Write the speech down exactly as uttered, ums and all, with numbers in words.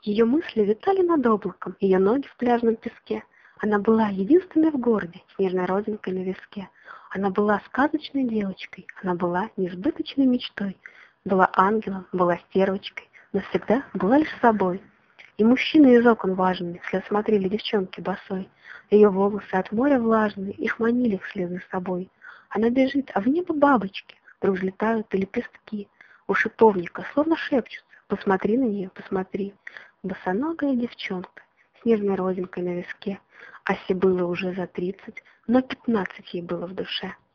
Ее мысли витали над облаком, ее ноги в пляжном песке. Она была единственной в городе, с нежной родинкой на виске. Она была сказочной девочкой, она была несбыточной мечтой. Была ангелом, была стервочкой, но всегда была лишь собой. И мужчины из окон важные вслед смотрели девчонки босой. Ее волосы от моря влажные, их манили вслед за собой. Она бежит, а в небо бабочки, вдруг взлетают и лепестки. У шиповника словно шепчутся: посмотри на нее, посмотри. Босоногая девчонка с нежной родинкой на виске. Асе было уже за тридцать, но пятнадцать ей было в душе.